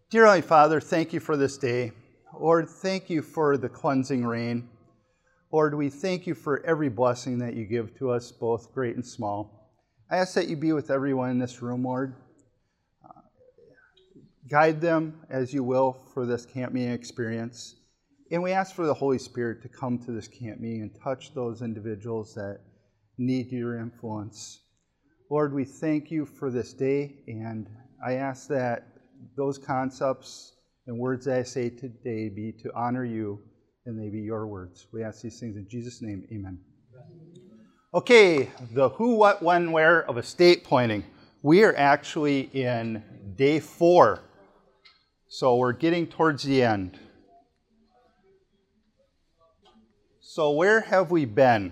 Dear Heavenly Father, thank you for this day. Lord, thank you for the cleansing rain. Lord, we thank you for every blessing that you give to us, both great and small. I ask that you be with everyone in this room, Lord. Guide them as you will for this camp meeting experience. And we ask for the Holy Spirit to come to this camp meeting and touch those individuals that need your influence. Lord, we thank you for this day, and I ask that those concepts and words that I say today be to honor you, and they be your words. We ask these things in Jesus' name, amen. Okay, the who, what, when, where of estate planning. We are actually in day 4, so we're getting towards the end. So where have we been?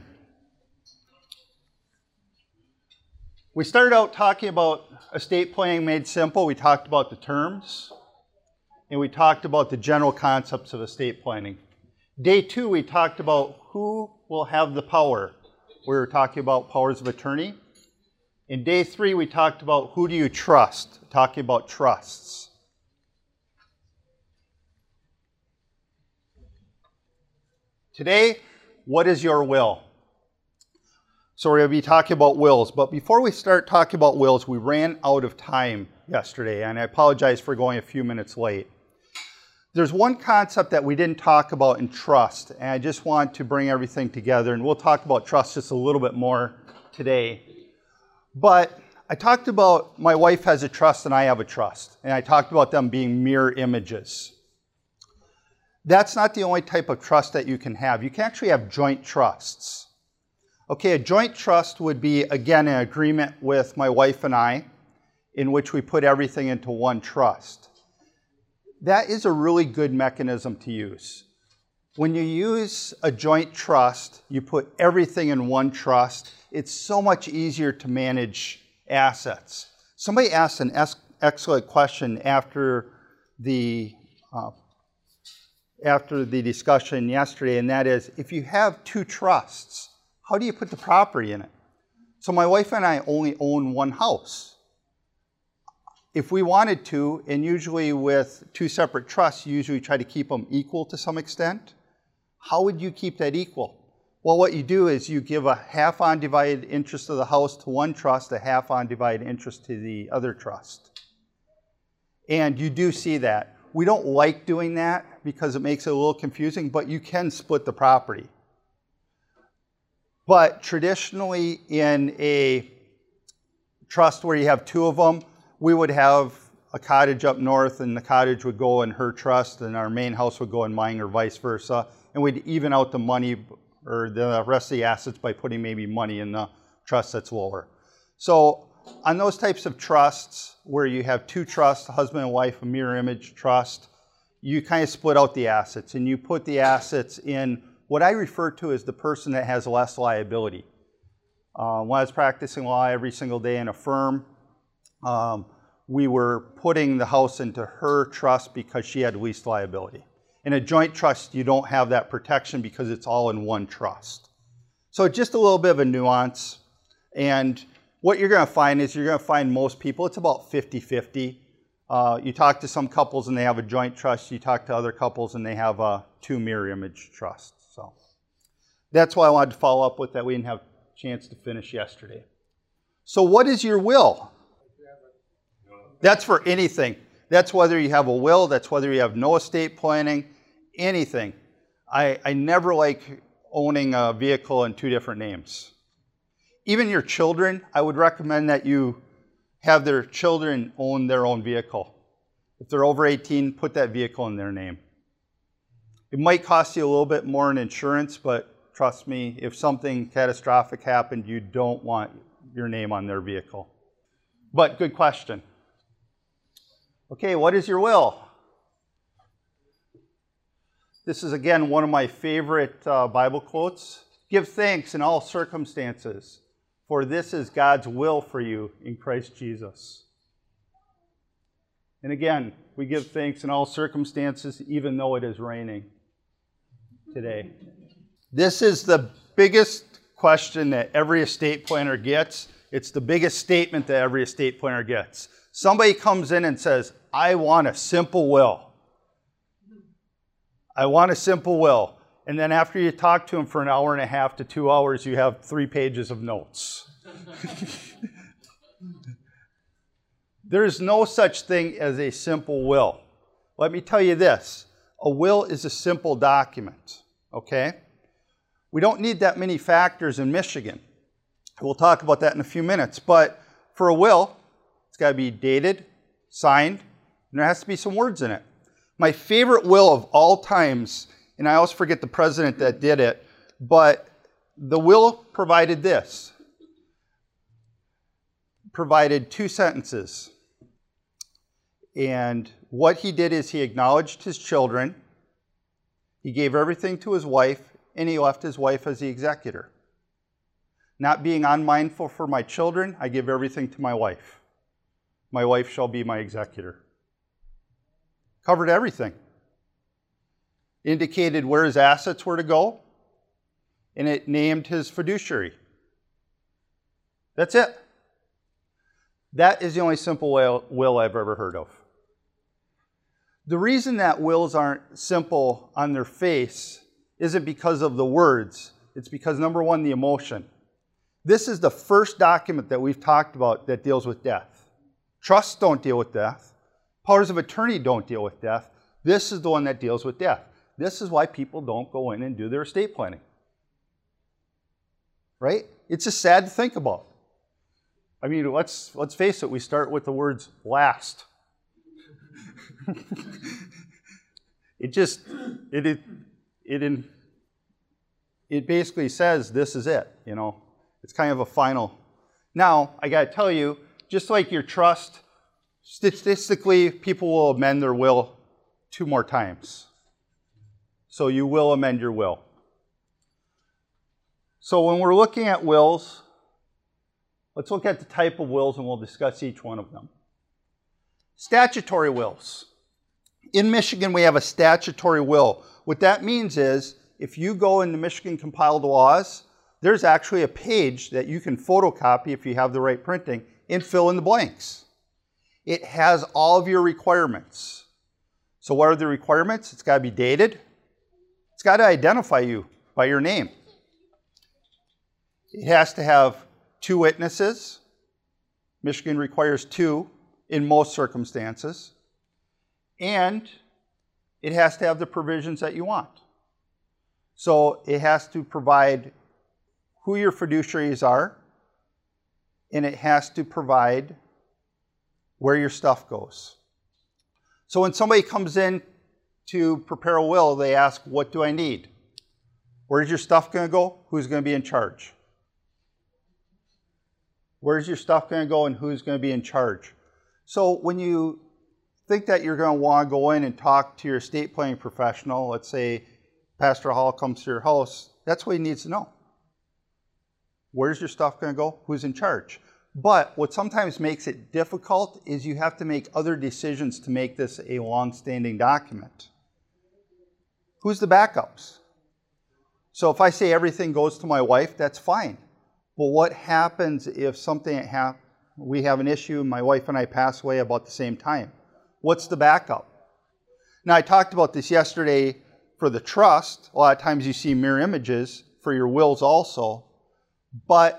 We started out talking about estate planning made simple. We talked about the terms, and we talked about the general concepts of estate planning. Day 2, we talked about who will have the power. We were talking about powers of attorney. In day 3, we talked about who do you trust, talking about trusts. Today, what is your will? So we're going to be talking about wills. But before we start talking about wills, we ran out of time yesterday, and I apologize for going a few minutes late. There's one concept that we didn't talk about in trust, and I just want to bring everything together, and we'll talk about trust just a little bit more today. But I talked about my wife has a trust and I have a trust, and I talked about them being mirror images. That's not the only type of trust that you can have. You can actually have joint trusts. Okay, a joint trust would be, again, an agreement with my wife and I in which we put everything into one trust. That is a really good mechanism to use. When you use a joint trust, you put everything in one trust. It's so much easier to manage assets. Somebody asked an excellent question after the discussion yesterday, and that is, if you have 2 trusts, how do you put the property in it? So my wife and I only own one house. If we wanted to, and usually with 2 separate trusts, you usually try to keep them equal to some extent. How would you keep that equal? Well, what you do is you give a half undivided interest of the house to one trust, a half undivided interest to the other trust. And you do see that. We don't like doing that because it makes it a little confusing, but you can split the property. But traditionally in a trust where you have 2 of them, we would have a cottage up north and the cottage would go in her trust and our main house would go in mine or vice versa. And we'd even out the money or the rest of the assets by putting maybe money in the trust that's lower. So on those types of trusts where you have 2 trusts, a husband and wife, a mirror image trust, you kind of split out the assets and you put the assets in what I refer to as the person that has less liability. When I was practicing law every single day in a firm, we were putting the house into her trust because she had least liability. In a joint trust, you don't have that protection because it's all in one trust. So just a little bit of a nuance. And what you're going to find is you're going to find most people, it's about 50-50. You talk to some couples and they have a joint trust. You talk to other couples and they have 2 mirror image trusts. So that's why I wanted to follow up with that. We didn't have a chance to finish yesterday. So what is your will? That's for anything. That's whether you have a will, that's whether you have no estate planning, anything. I never like owning a vehicle in 2 different names. Even your children, I would recommend that you have their children own their own vehicle. If they're over 18, put that vehicle in their name. It might cost you a little bit more in insurance, but trust me, if something catastrophic happened, you don't want your name on their vehicle. But good question. Okay, what is your will? This is, again, one of my favorite Bible quotes. Give thanks in all circumstances, for this is God's will for you in Christ Jesus. And again, we give thanks in all circumstances, even though it is raining today. This is the biggest question that every estate planner gets. It's the biggest statement that every estate planner gets. Somebody comes in and says, I want a simple will. I want a simple will. And then after you talk to them for an hour and a half to 2 hours, you have 3 pages of notes. There's no such thing as a simple will. Let me tell you this. A will is a simple document, okay? We don't need that many factors in Michigan. We'll talk about that in a few minutes. But for a will, it's got to be dated, signed, and there has to be some words in it. My favorite will of all times, and I always forget the president that did it, but the will provided this. Provided 2 sentences. And what he did is he acknowledged his children, he gave everything to his wife, and he left his wife as the executor. Not being unmindful for my children, I give everything to my wife. My wife shall be my executor. Covered everything. Indicated where his assets were to go, and it named his fiduciary. That's it. That is the only simple will I've ever heard of. The reason that wills aren't simple on their face isn't because of the words. It's because, number one, the emotion. This is the first document that we've talked about that deals with death. Trusts don't deal with death. Powers of attorney don't deal with death. This is the one that deals with death. This is why people don't go in and do their estate planning. Right? It's just sad to think about. I mean, let's face it, we start with the words last. It basically says this is it, you know. It's kind of a final. Now, I got to tell you, just like your trust, statistically, people will amend their will 2 more times. So you will amend your will. So when we're looking at wills, let's look at the type of wills and we'll discuss each one of them. Statutory wills. In Michigan, we have a statutory will. What that means is, if you go into Michigan compiled laws, there's actually a page that you can photocopy if you have the right printing and fill in the blanks. It has all of your requirements. So what are the requirements? It's got to be dated. It's got to identify you by your name. It has to have 2 witnesses. Michigan requires 2 in most circumstances. And it has to have the provisions that you want. So it has to provide who your fiduciaries are, and it has to provide where your stuff goes. So when somebody comes in to prepare a will, they ask, what do I need? Where's your stuff going to go? Who's going to be in charge? Where's your stuff going to go and who's going to be in charge? So when you think that you're going to want to go in and talk to your estate planning professional, let's say Pastor Hall comes to your house, that's what he needs to know. Where's your stuff going to go? Who's in charge? But what sometimes makes it difficult is you have to make other decisions to make this a long-standing document. Who's the backups? So if I say everything goes to my wife, that's fine. But what happens if something we have an issue, my wife and I pass away about the same time? What's the backup? Now, I talked about this yesterday for the trust. A lot of times you see mirror images for your wills also. But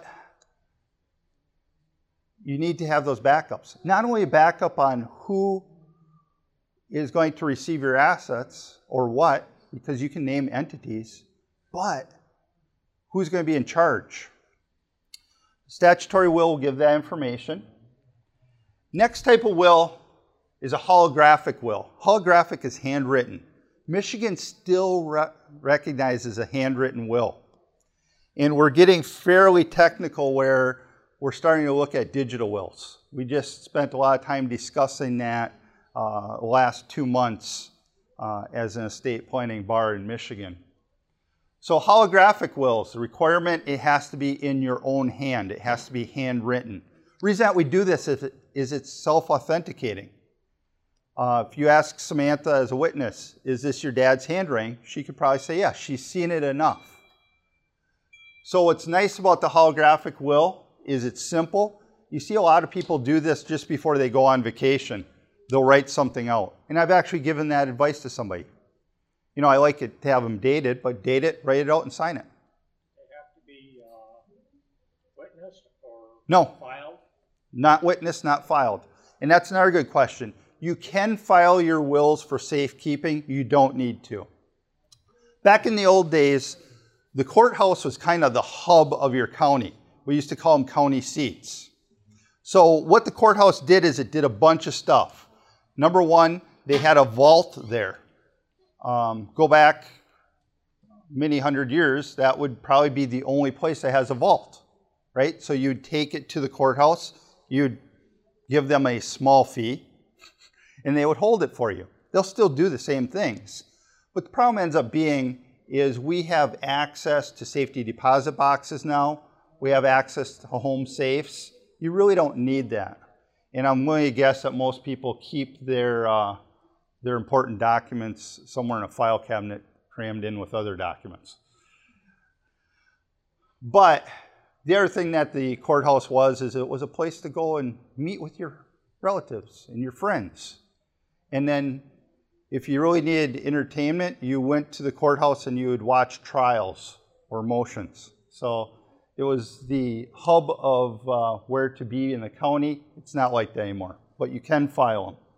you need to have those backups. Not only a backup on who is going to receive your assets or what, because you can name entities, but who's going to be in charge. Statutory will give that information. Next type of will is a holographic will. Holographic is handwritten. Michigan still recognizes a handwritten will. And we're getting fairly technical where we're starting to look at digital wills. We just spent a lot of time discussing that last 2 months as an estate planning bar in Michigan. So holographic wills, the requirement, it has to be in your own hand. It has to be handwritten. The reason that we do this is it's self-authenticating. If you ask Samantha as a witness, is this your dad's handwriting? She could probably say, yes, she's seen it enough. So what's nice about the holographic will is it's simple. You see a lot of people do this just before they go on vacation. they'll write something out. And I've actually given that advice to somebody. You know, I like it to have them dated, but date it, write it out, and sign it. They have to be witnessed or No. filed? Not witnessed, not filed. And that's another good question. You can file your wills for safekeeping. You don't need to. Back in the old days, the courthouse was kind of the hub of your county. We used to call them county seats. So what the courthouse did is it did a bunch of stuff. Number one, they had a vault there. Go back many hundred years, that would probably be the only place that has a vault, right? So you'd take it to the courthouse, you'd give them a small fee, and they would hold it for you. They'll still do the same things. But the problem ends up being is we have access to safety deposit boxes now. We have access to home safes. You really don't need that. And I'm willing to guess that most people keep their important documents somewhere in a file cabinet crammed in with other documents. But the other thing that the courthouse was is it was a place to go and meet with your relatives and your friends. And then if you really needed entertainment, you went to the courthouse and you would watch trials or motions. So it was the hub of where to be in the county. It's not like that anymore, but you can file them.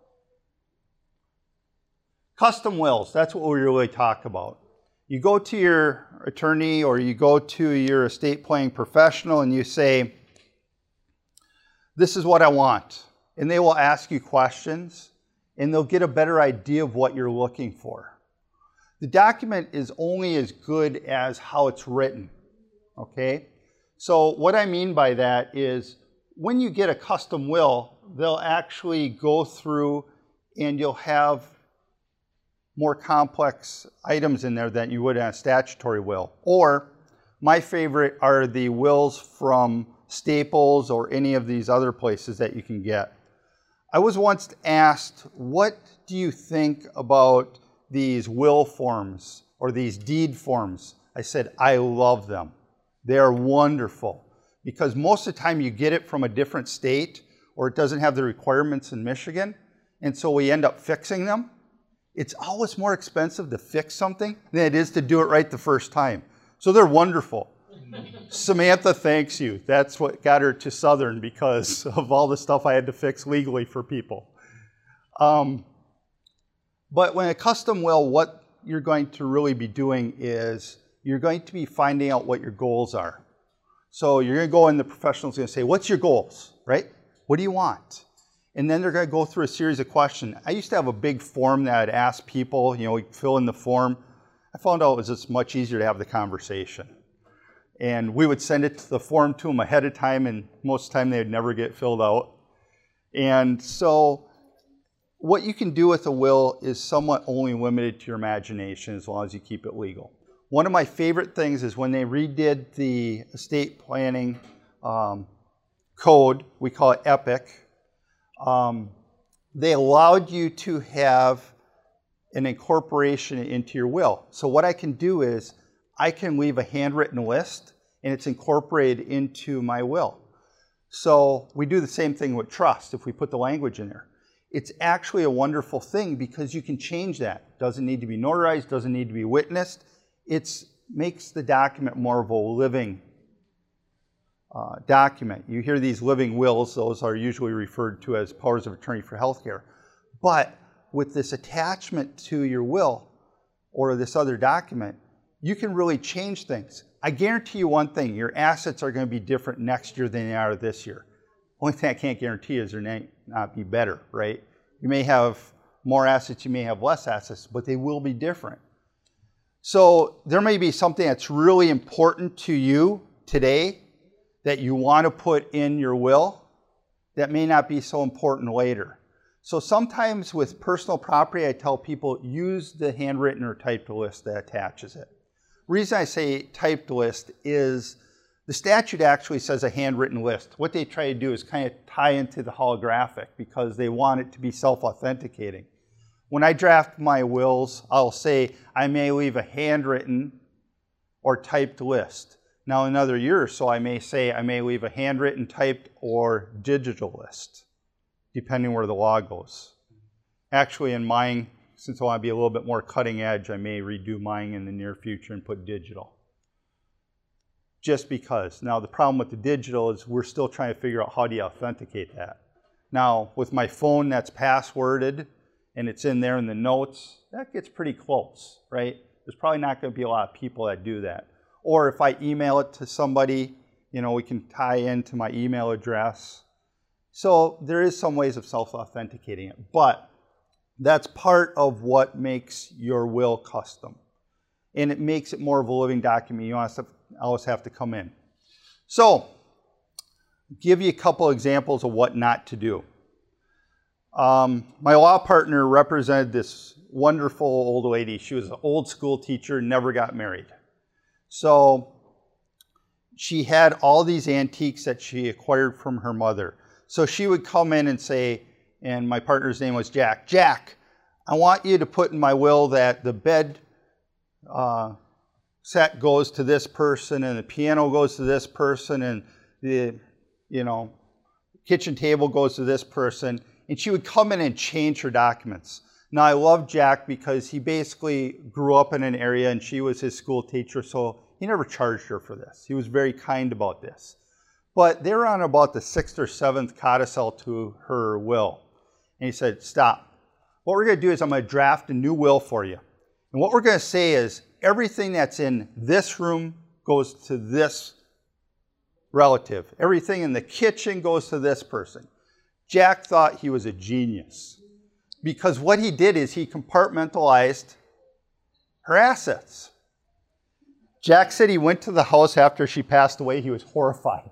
Custom wills, that's what we really talk about. You go to your attorney or you go to your estate planning professional and you say, this is what I want. And they will ask you questions and they'll get a better idea of what you're looking for. The document is only as good as how it's written, okay? So what I mean by that is when you get a custom will, they'll actually go through and you'll have more complex items in there than you would in a statutory will. Or my favorite are the wills from Staples or any of these other places that you can get. I was once asked, what do you think about these will forms or these deed forms? I said, I love them. They are wonderful because most of the time you get it from a different state or it doesn't have the requirements in Michigan, and so we end up fixing them. It's always more expensive to fix something than it is to do it right the first time. So they're wonderful. Samantha thanks you. That's what got her to Southern because of all the stuff I had to fix legally for people. But when a custom will, what you're going to really be doing is you're going to be finding out what your goals are. So you're going to go in, the professional's going to say, what's your goals, right? What do you want? And then they're going to go through a series of questions. I used to have a big form that I'd ask people, you know, we'd fill in the form. I found out it was just much easier to have the conversation. And we would send the form to them ahead of time, and most of the time they'd never get filled out. And so what you can do with a will is somewhat only limited to your imagination as long as you keep it legal. One of my favorite things is when they redid the estate planning code, we call it EPIC, they allowed you to have an incorporation into your will. So what I can do is I can leave a handwritten list and it's incorporated into my will. So we do the same thing with trust if we put the language in there. It's actually a wonderful thing because you can change that. Doesn't need to be notarized, doesn't need to be witnessed. It makes the document more of a living document. You hear these living wills, those are usually referred to as powers of attorney for healthcare. But with this attachment to your will or this other document, you can really change things. I guarantee you one thing, your assets are going to be different next year than they are this year. Only thing I can't guarantee is they may not be better, right? You may have more assets, you may have less assets, but they will be different. So there may be something that's really important to you today that you want to put in your will that may not be so important later. So sometimes with personal property, I tell people use the handwritten or typed list that attaches it. The reason I say typed list is the statute actually says a handwritten list. What they try to do is kind of tie into the holographic because they want it to be self-authenticating. When I draft my wills, I'll say I may leave a handwritten or typed list. Now, in another year or so, I may say I may leave a handwritten, typed, or digital list, depending where the law goes. Actually, in mine, since I want to be a little bit more cutting edge, I may redo mine in the near future and put digital. Just because. Now, the problem with the digital is we're still trying to figure out how do you authenticate that. Now, with my phone that's passworded and it's in there in the notes, that gets pretty close, right? There's probably not going to be a lot of people that do that. Or if I email it to somebody, you know, we can tie into my email address. So there is some ways of self-authenticating it, but that's part of what makes your will custom. And it makes it more of a living document. You always have to come in. So, give you a couple examples of what not to do. My law partner represented this wonderful old lady. She was an old school teacher, never got married. So she had all these antiques that she acquired from her mother. So she would come in and say, and my partner's name was Jack, Jack, I want you to put in my will that the bed set goes to this person and the piano goes to this person and the kitchen table goes to this person. And she would come in and change her documents. Now, I love Jack because he basically grew up in an area and she was his school teacher, so he never charged her for this. He was very kind about this. But they were on about the 6th or 7th codicil to her will. And he said, stop. What we're going to do is I'm going to draft a new will for you. And what we're going to say is everything that's in this room goes to this relative. Everything in the kitchen goes to this person. Jack thought he was a genius because what he did is he compartmentalized her assets. Jack said he went to the house after she passed away. He was horrified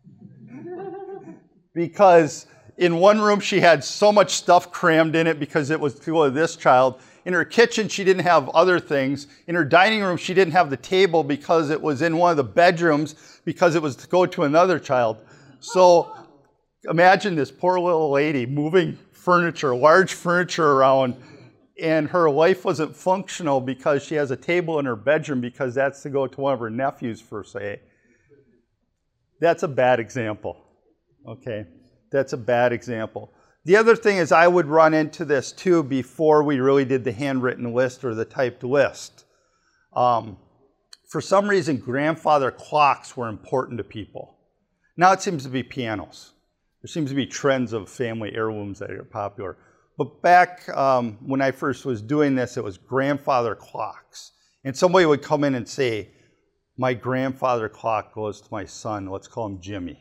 because in one room she had so much stuff crammed in it because it was to go to this child. In her kitchen, she didn't have other things. In her dining room, she didn't have the table because it was in one of the bedrooms because it was to go to another child. So imagine this poor little lady moving furniture, large furniture around, and her life wasn't functional because she has a table in her bedroom because that's to go to one of her nephews, per se. That's a bad example, okay? That's a bad example. The other thing is I would run into this too before we really did the handwritten list or the typed list. For some reason, grandfather clocks were important to people. Now it seems to be pianos. There seems to be trends of family heirlooms that are popular. But back when I first was doing this, it was grandfather clocks. And somebody would come in and say, my grandfather clock goes to my son. Let's call him Jimmy.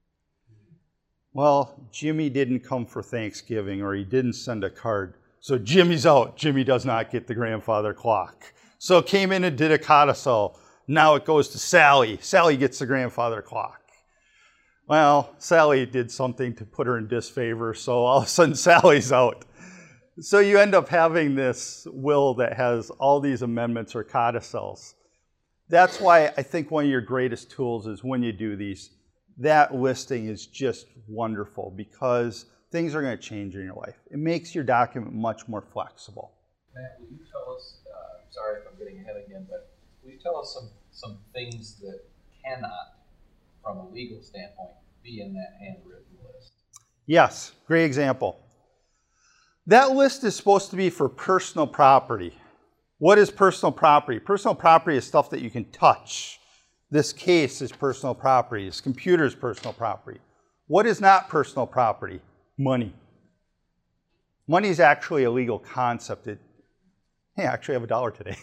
Well, Jimmy didn't come for Thanksgiving or he didn't send a card. So Jimmy's out. Jimmy does not get the grandfather clock. So came in and did a codicil. Now it goes to Sally. Sally gets the grandfather clock. Well, Sally did something to put her in disfavor, so all of a sudden Sally's out. So you end up having this will that has all these amendments or codicils. That's why I think one of your greatest tools is when you do these, that listing is just wonderful because things are going to change in your life. It makes your document much more flexible. Matt, will you tell us, sorry if I'm getting ahead again, but will you tell us some things that cannot, from a legal standpoint, be in that handwritten list? Yes, great example. That list is supposed to be for personal property. What is personal property? Personal property is stuff that you can touch. This case is personal property. This computer is personal property. What is not personal property? Money. Money is actually a legal concept. Hey, I actually have $1 today.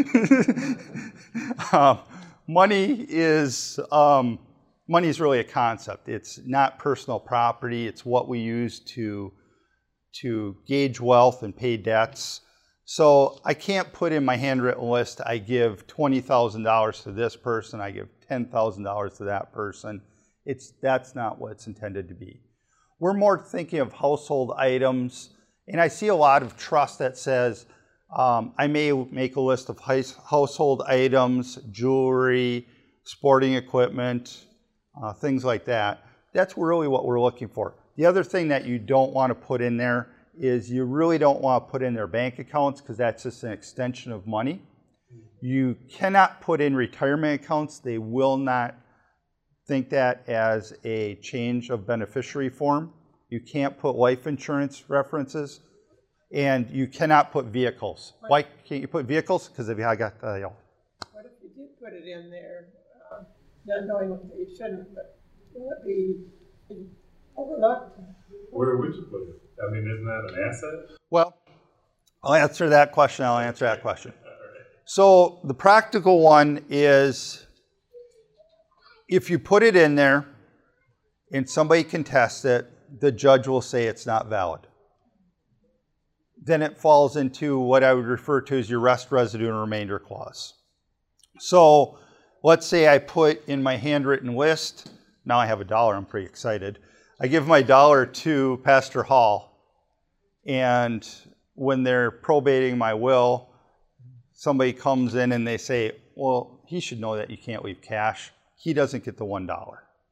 Money is really a concept. It's not personal property. It's what we use to gauge wealth and pay debts. So I can't put in my handwritten list, I give $20,000 to this person, I give $10,000 to that person. That's not what it's intended to be. We're more thinking of household items, and I see a lot of trust that says, I may make a list of household items, jewelry, sporting equipment, things like that. That's really what we're looking for. The other thing that you don't want to put in there is you really don't want to put in their bank accounts because that's just an extension of money. You cannot put in retirement accounts. They will not think that as a change of beneficiary form. You can't put life insurance references. And you cannot put vehicles. Why can't you put vehicles? Because if I got the... What if you did put it in there, not knowing what you shouldn't, but will it be overlooked? Where would you put it? I mean, isn't that an asset? Well, I'll answer that question. I'll answer that question. So the practical one is if you put it in there and somebody contests it, the judge will say it's not valid. Then it falls into what I would refer to as your rest, residue, and remainder clause. So let's say I put in my handwritten list, now I have $1, I'm pretty excited. I give my $1 to Pastor Hall, and when they're probating my will, somebody comes in and they say, well, he should know that you can't leave cash. He doesn't get the $1.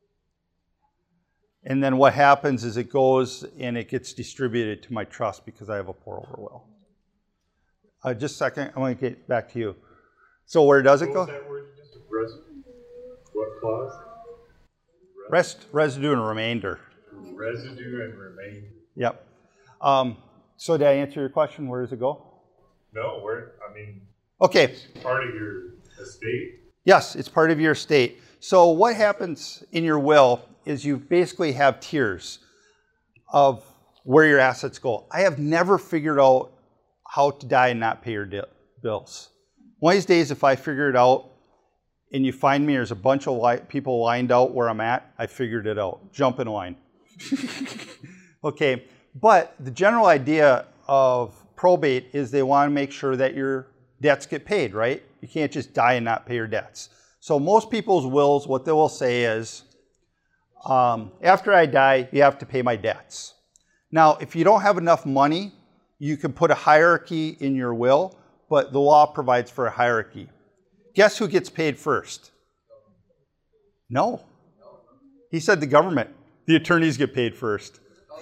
And then what happens is it goes and it gets distributed to my trust because I have a pour-over will. Just a second, I'm going to get back to you. So where does it go? What was that word you just said? What clause? Rest, residue, and remainder. Residue and remainder. Yep. So did I answer your question? Where does it go? No, I mean, Okay. it's part of your estate. Yes, it's part of your estate. So what happens in your will is you basically have tiers of where your assets go. I have never figured out how to die and not pay your bills. One of these days, if I figure it out and you find me, there's a bunch of people lined out where I'm at, I figured it out. Jump in line. Okay, but the general idea of probate is they want to make sure that your debts get paid, right? You can't just die and not pay your debts. So most people's wills, what they will say is, after I die, you have to pay my debts. Now, if you don't have enough money, you can put a hierarchy in your will, but the law provides for a hierarchy. Guess who gets paid first? No. He said the government. The attorneys get paid first.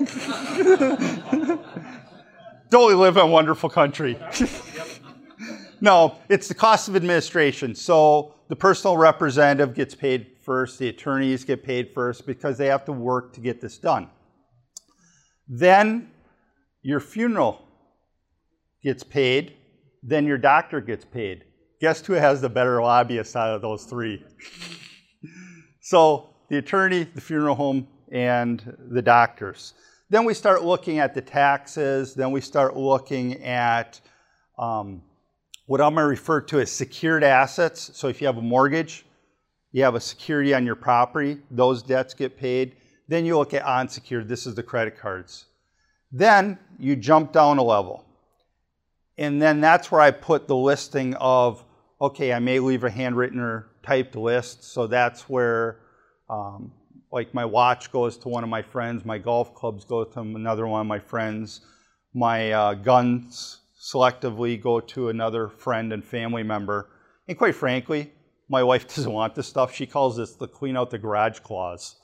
Don't we live in a wonderful country? No, it's the cost of administration. So the personal representative gets paid first, the attorneys get paid first because they have to work to get this done. Then your funeral gets paid, then your doctor gets paid. Guess who has the better lobbyist out of those three? So the attorney, the funeral home, and the doctors. Then we start looking at the taxes, then we start looking at what I'm going to refer to as secured assets. So if you have a mortgage, you have a security on your property, those debts get paid. Then you look at unsecured, this is the credit cards. Then you jump down a level. And then that's where I put the listing of, okay, I may leave a handwritten or typed list. So that's where, like my watch goes to one of my friends, my golf clubs go to another one of my friends, my guns selectively go to another friend and family member. And quite frankly, my wife doesn't want this stuff. She calls this the clean out the garage clause.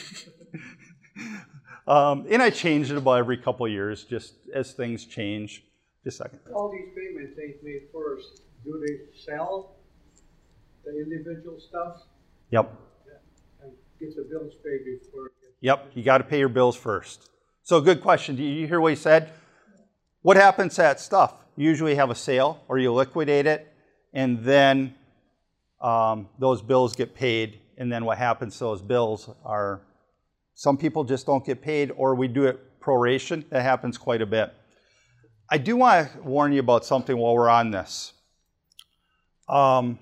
And I change it about every couple of years, just as things change. Just a second. All these payments ain't made first. Do they sell the individual stuff? Yep. And get the bills paid before? Yep, you got to pay your bills first. So good question. Did you hear what he said? What happens to that stuff? You usually have a sale or you liquidate it, and then those bills get paid. And then what happens to those bills are, some people just don't get paid, or we do it proration. That happens quite a bit. I do want to warn you about something while we're on this. I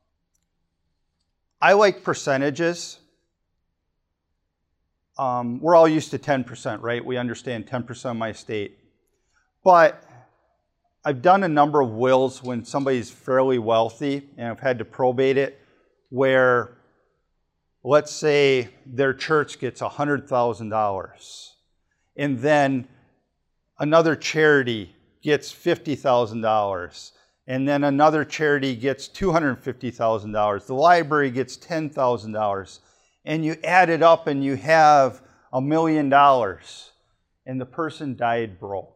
like percentages. We're all used to 10%, right? We understand 10% of my estate. But I've done a number of wills when somebody's fairly wealthy, and I've had to probate it, where let's say their church gets $100,000, and then another charity gets $50,000, and then another charity gets $250,000. The library gets $10,000, and you add it up and you have $1 million, and the person died broke.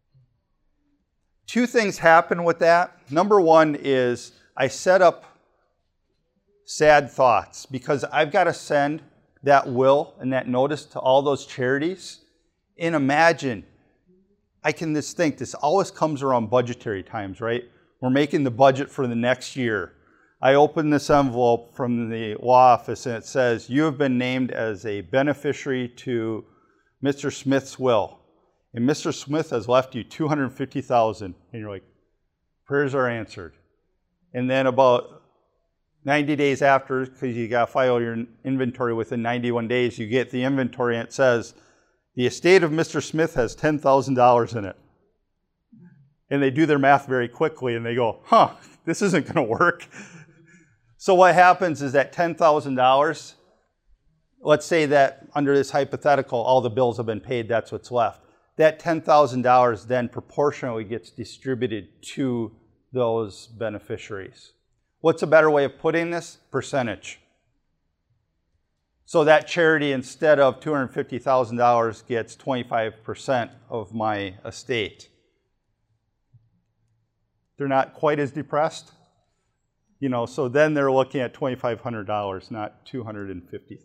Two things happen with that. Number one is I set up sad thoughts because I've got to send that will and that notice to all those charities. And imagine I can just think this always comes around budgetary times, right? We're making the budget for the next year. I open this envelope from the law office and it says, you have been named as a beneficiary to Mr. Smith's will. And Mr. Smith has left you $250,000. And you're like, prayers are answered. And then about 90 days after, because you got to file your inventory within 91 days, you get the inventory and it says, the estate of Mr. Smith has $10,000 in it. And they do their math very quickly and they go, huh, this isn't going to work. So what happens is that $10,000, let's say that under this hypothetical, all the bills have been paid, that's what's left. That $10,000 then proportionally gets distributed to those beneficiaries. What's a better way of putting this? Percentage. So that charity, instead of $250,000, gets 25% of my estate. They're not quite as depressed. You know, so then they're looking at $2,500, not $250,000.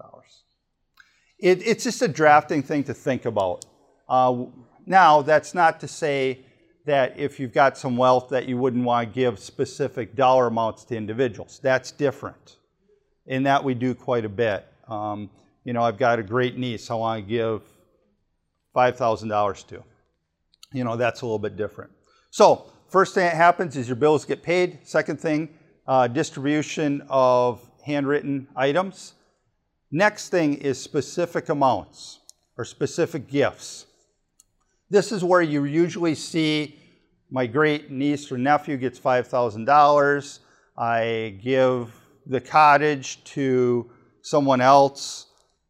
It's just a drafting thing to think about. Now, that's not to say that if you've got some wealth that you wouldn't want to give specific dollar amounts to individuals. That's different. And that we do quite a bit. You know, I've got a great niece I want to give $5,000 to. You know, that's a little bit different. So, first thing that happens is your bills get paid. Second thing, distribution of handwritten items. Next thing is specific amounts or specific gifts. This is where you usually see my great niece or nephew gets $5,000. I give the cottage to someone else.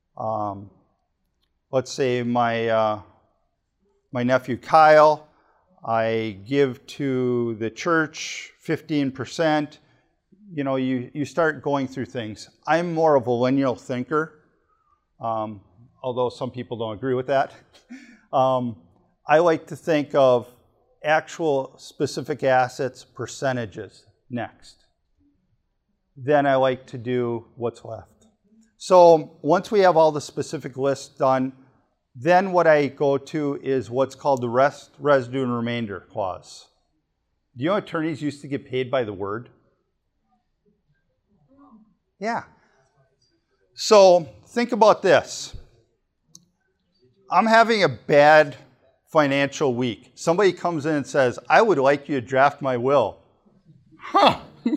Let's say my nephew Kyle. I give to the church 15%. You know, you start going through things. I'm more of a lineal thinker, although some people don't agree with that. I like to think of actual specific assets, percentages next. Then I like to do what's left. So once we have all the specific lists done, then what I go to is what's called the rest, residue, and remainder clause. Do you know attorneys used to get paid by the word? Yeah. So think about this. I'm having a bad financial week. Somebody comes in and says, I would like you to draft my will. Huh.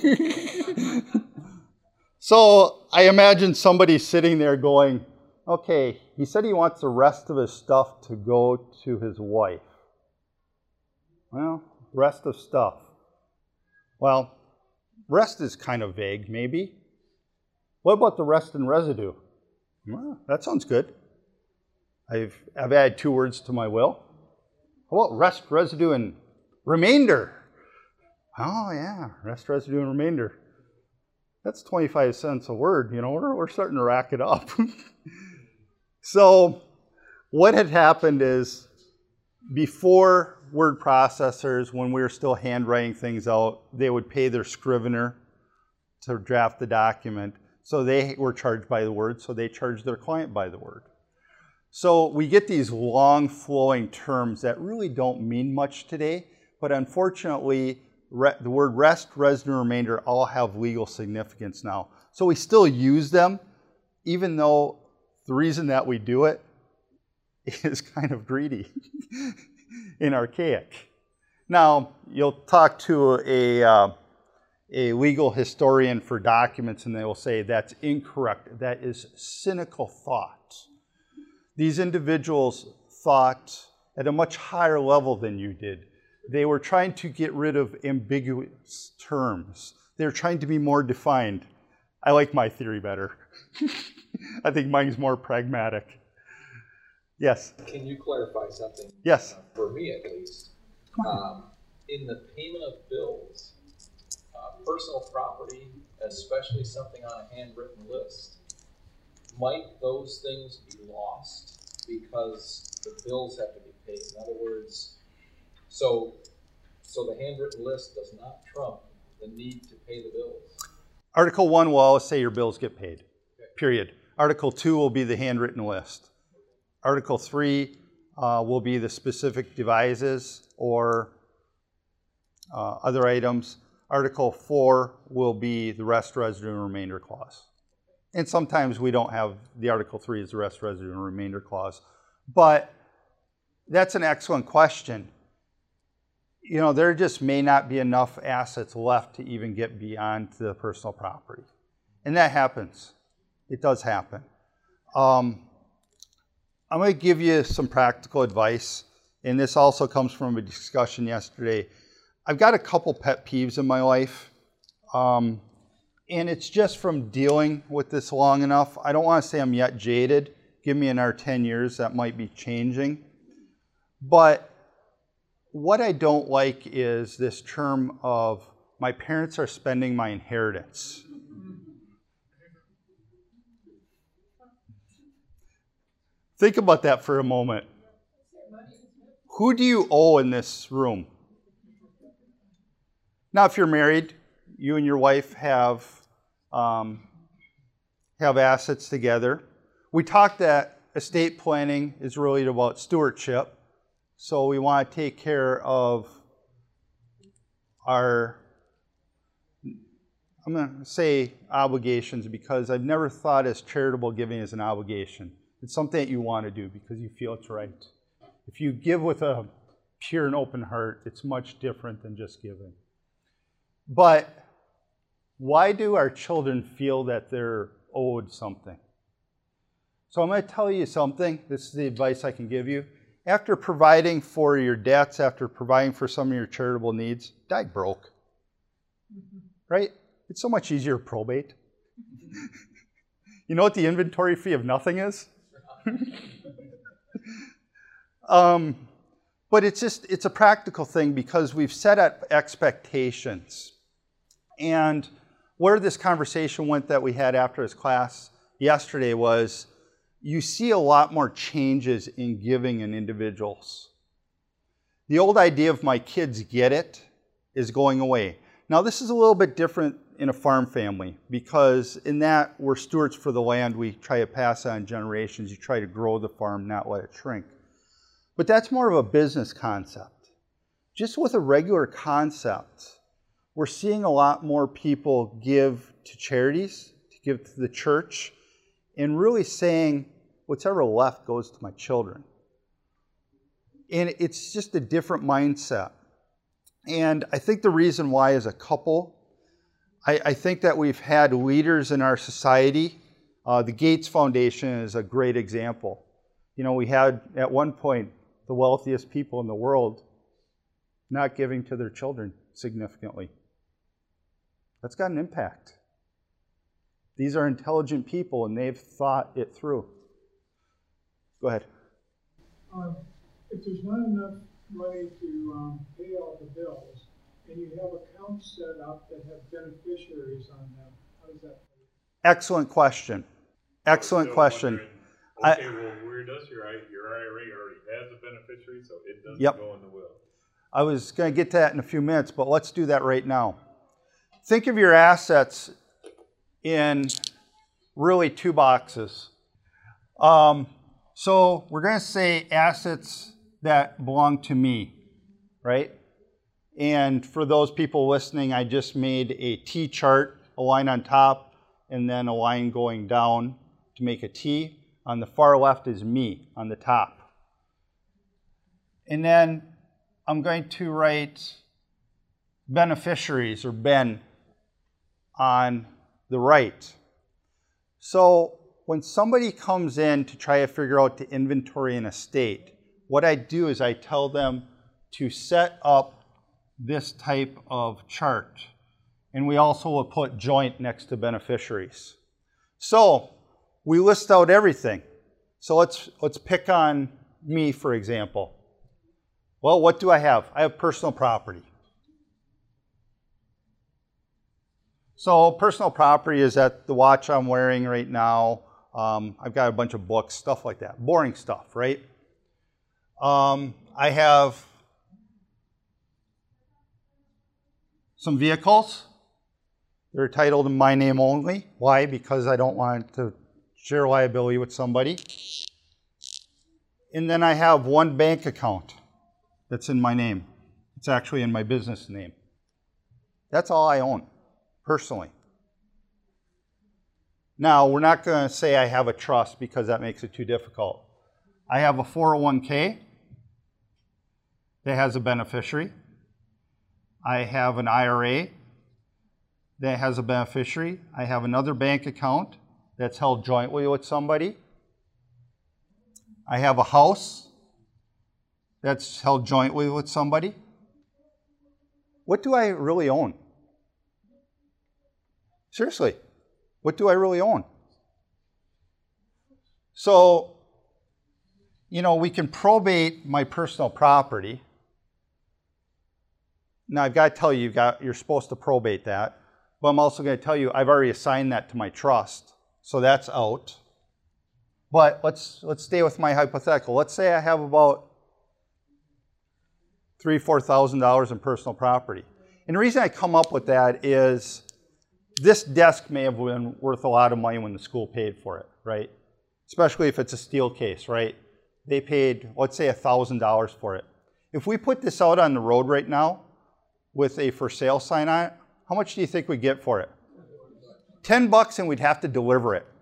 So I imagine somebody sitting there going, okay, he said he wants the rest of his stuff to go to his wife. Well, rest of stuff. Well, rest is kind of vague, maybe. What about the rest and residue? Well, that sounds good. I've added 2 words to my will. How about rest, residue, and remainder? Oh, yeah, rest, residue, and remainder. That's 25 cents a word, you know, we're starting to rack it up. So what had happened is before word processors, when we were still handwriting things out, they would pay their scrivener to draft the document. So they were charged by the word, so they charged their client by the word. So we get these long flowing terms that really don't mean much today, but unfortunately, the word rest, residue, and remainder all have legal significance now. So we still use them, even though the reason that we do it is kind of greedy and archaic. Now, you'll talk to a legal historian for documents and they will say that's incorrect. That is cynical thought. These individuals thought at a much higher level than you did. They were trying to get rid of ambiguous terms. They were trying to be more defined. I like my theory better. I think mine's more pragmatic. Yes? Can you clarify something? Yes. For me at least. In the payment of bills, personal property, especially something on a handwritten list, might those things be lost because the bills have to be paid? In other words, so the handwritten list does not trump the need to pay the bills. Article 1 will always say your bills get paid, period. Article 2 will be the handwritten list. Article 3, will be the specific devices or other items. Article 4 will be the rest, residue, and remainder clause. And sometimes we don't have the Article 3 as the rest, residue, and remainder clause. But that's an excellent question. You know, there just may not be enough assets left to even get beyond the personal property. And that happens. It does happen. I'm going to give you some practical advice. And this also comes from a discussion yesterday. I've got a couple pet peeves in my life. And it's just from dealing with this long enough. I don't want to say I'm yet jaded. Give me another 10 years, that might be changing. But what I don't like is this term of my parents are spending my inheritance. Think about that for a moment. Who do you owe in this room? Now, if you're married, you and your wife have assets together. We talked that estate planning is really about stewardship. So we want to take care of our, I'm going to say obligations because I've never thought as charitable giving as an obligation. It's something that you want to do because you feel it's right. If you give with a pure and open heart, it's much different than just giving. But why do our children feel that they're owed something? So I'm going to tell you something. This is the advice I can give you. After providing for your debts, after providing for some of your charitable needs, die broke. Right? It's so much easier to probate. You know what the inventory fee of nothing is? But it's a practical thing because we've set up expectations. And where this conversation went that we had after this class yesterday was, you see a lot more changes in giving in individuals. The old idea of my kids get it is going away. Now this is a little bit different in a farm family because in that we're stewards for the land. We try to pass on generations. You try to grow the farm, not let it shrink. But that's more of a business concept. Just with a regular concept, we're seeing a lot more people give to charities, to give to the church, and really saying, whatever left goes to my children. And it's just a different mindset. And I think the reason why as a couple, I think that we've had leaders in our society. The Gates Foundation is a great example. You know, we had at one point the wealthiest people in the world not giving to their children significantly. That's got an impact. These are intelligent people and they've thought it through. Go ahead. If there's not enough money to pay all the bills, and you have accounts set up that have beneficiaries on them, how does that work? Excellent question. Excellent question. Okay, well, where does your IRA already has a beneficiary, so it doesn't go in the will? I was going to get to that in a few minutes, but let's do that right now. Think of your assets in really two boxes. So we're going to say assets that belong to me, right? And for those people listening, I just made a T chart, a line on top, and then a line going down to make a T. On the far left is me on the top. And then I'm going to write beneficiaries, or Ben, on the right. So when somebody comes in to try to figure out the inventory in a estate, what I do is I tell them to set up this type of chart. And we also will put joint next to beneficiaries. So we list out everything. So let's pick on me, for example. Well, what do I have? I have personal property. So personal property is at the watch I'm wearing right now. I've got a bunch of books, stuff like that. Boring stuff, right? I have some vehicles. They're titled in my name only. Why? Because I don't want to share liability with somebody. And then I have one bank account that's in my name. It's actually in my business name. That's all I own, personally. Now, we're not going to say I have a trust because that makes it too difficult. I have a 401k that has a beneficiary. I have an IRA that has a beneficiary. I have another bank account that's held jointly with somebody. I have a house that's held jointly with somebody. What do I really own? Seriously, what do I really own? So, you know, we can probate my personal property. Now, I've got to tell you, you're supposed to probate that. But I'm also going to tell you, I've already assigned that to my trust. So that's out. But let's stay with my hypothetical. Let's say I have about $3,000 or $4,000 in personal property. And the reason I come up with that is this desk may have been worth a lot of money when the school paid for it, right? Especially if it's a steel case, right? They paid, let's say, $1,000 for it. If we put this out on the road right now with a for sale sign on it, how much do you think we'd get for it? $10 and we'd have to deliver it.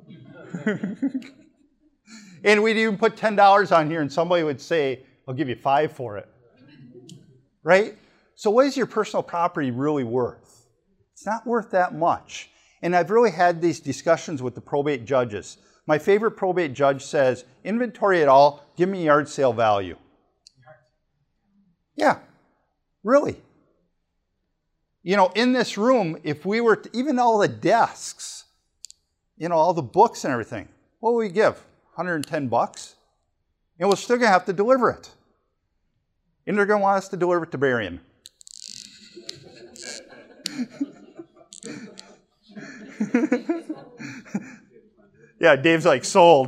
And we'd even put $10 on here and somebody would say, I'll give you $5 for it. Right? So what is your personal property really worth? It's not worth that much. And I've really had these discussions with the probate judges. My favorite probate judge says, inventory it all, give me yard sale value. Yeah, really. You know, in this room, if we were to, even all the desks, you know, all the books and everything, what would we give? $110? And we're still going to have to deliver it. And they're going to want us to deliver it to Berrien. Yeah, Dave's like, sold.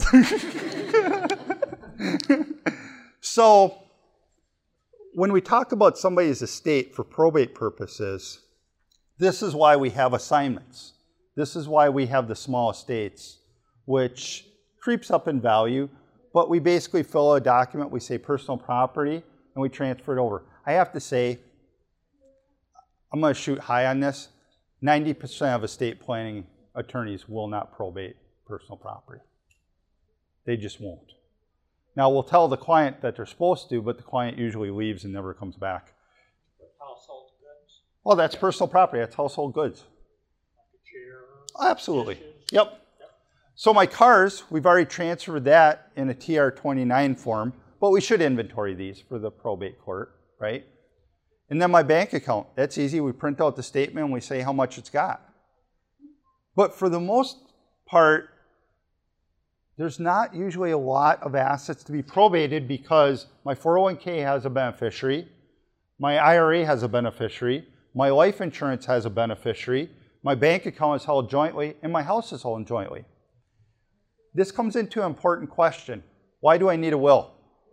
So, when we talk about somebody's estate for probate purposes, this is why we have assignments. This is why we have the small estates, which creeps up in value, but we basically fill out a document, we say personal property, and we transfer it over. I have to say, I'm going to shoot high on this, 90% of estate planning attorneys will not probate personal property. They just won't. Now, we'll tell the client that they're supposed to, but the client usually leaves and never comes back. Household goods, Well, that's personal property. That's household goods. like a chair. Absolutely. dishes. Yep. So my cars, we've already transferred that in a TR-29 form, but we should inventory these for the probate court, right? And then my bank account, that's easy. We print out the statement and we say how much it's got. But for the most part, there's not usually a lot of assets to be probated because my 401k has a beneficiary, my IRA has a beneficiary, my life insurance has a beneficiary, my bank account is held jointly, and my house is held jointly. This comes into an important question. Why do I need a will?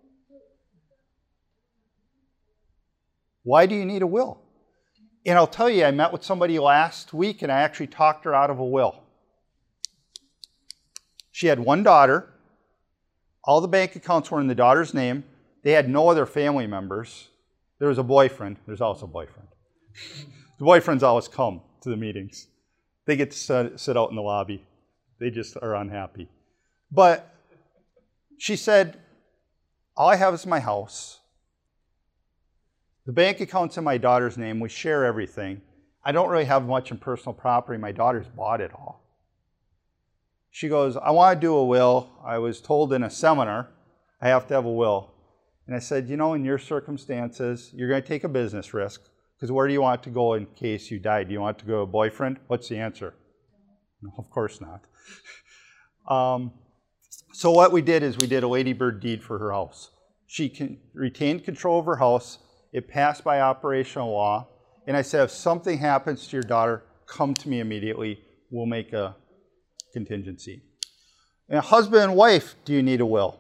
Why do you need a will? And I'll tell you, I met with somebody last week and I actually talked her out of a will. She had one daughter. All the bank accounts were in the daughter's name. They had no other family members. There was a boyfriend. There's also a boyfriend. The boyfriends always come to the meetings. They get to sit out in the lobby. They just are unhappy. But she said, all I have is my house. The bank account's in my daughter's name. We share everything. I don't really have much in personal property. My daughter's bought it all. She goes, I want to do a will. I was told in a seminar I have to have a will. And I said, you know, in your circumstances, you're going to take a business risk because where do you want it to go in case you die? Do you want it to go to a boyfriend? What's the answer? No, of course not. So what we did is we did a ladybird deed for her house. She retained control of her house. It passed by operational law. And I said, if something happens to your daughter, come to me immediately. We'll make a contingency. And husband and wife, do you need a will?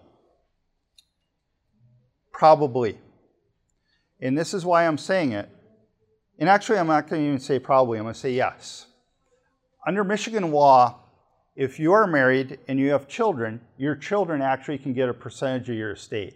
Probably. And this is why I'm saying it. And actually, I'm not going to even say probably. I'm going to say yes. Under Michigan law, if you are married and you have children, your children actually can get a percentage of your estate.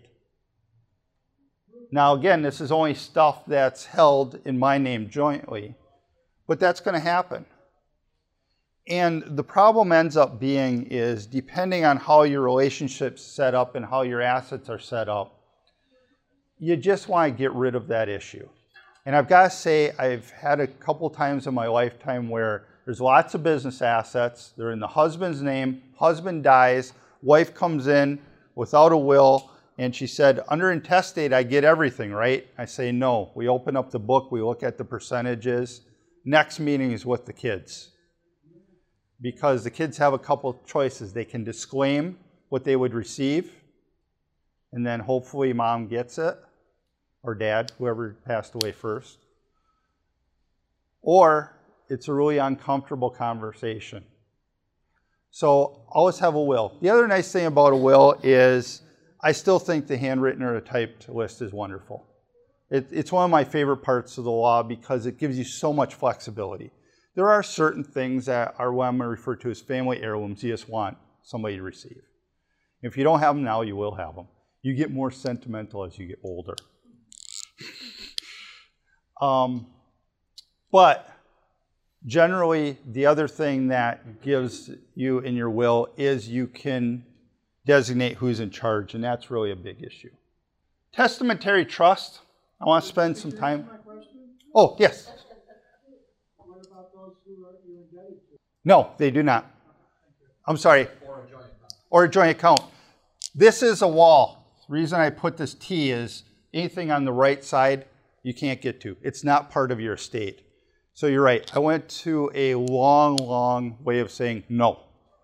Now again, this is only stuff that's held in my name jointly, but that's going to happen. And the problem ends up being is, depending on how your relationship's set up and how your assets are set up, you just want to get rid of that issue. And I've got to say, I've had a couple times in my lifetime where there's lots of business assets. They're in the husband's name. Husband dies. Wife comes in without a will. And she said, under intestate, I get everything, right? I say, no. We open up the book. We look at the percentages. Next meeting is with the kids. Because the kids have a couple of choices. They can disclaim what they would receive. And then hopefully mom gets it. Or dad, whoever passed away first. Or it's a really uncomfortable conversation. So always have a will. The other nice thing about a will is I still think the handwritten or the typed list is wonderful. It's one of my favorite parts of the law because it gives you so much flexibility. There are certain things that are what I'm going to refer to as family heirlooms you just want somebody to receive. If you don't have them now, you will have them. You get more sentimental as you get older. But generally, the other thing that gives you in your will is you can designate who's in charge, and that's really a big issue. Testamentary trust, I want to spend some time. Oh, yes. What about those who are you indebted to? No, they do not. I'm sorry. Or a joint account. Or a joint account. This is a wall. The reason I put this T is anything on the right side you can't get to. It's not part of your estate. So you're right. I went to a long, long way of saying no.